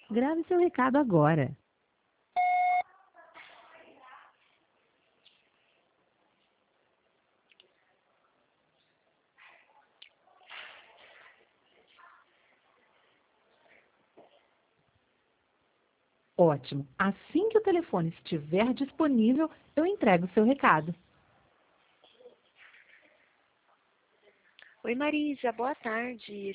Grave seu recado agora. Ótimo. Assim que o telefone estiver disponível, eu entrego o seu recado. Oi, Marisa, boa tarde.